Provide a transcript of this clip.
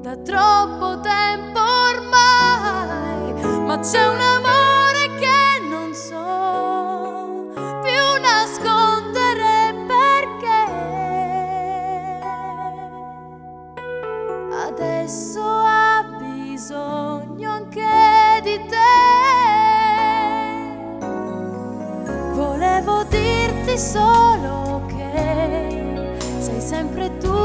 da troppo tempo ormai, ma c'è un amore che non so più nascondere perché adesso ha bisogno anche di te. Volevo dirti solo che sei sempre tu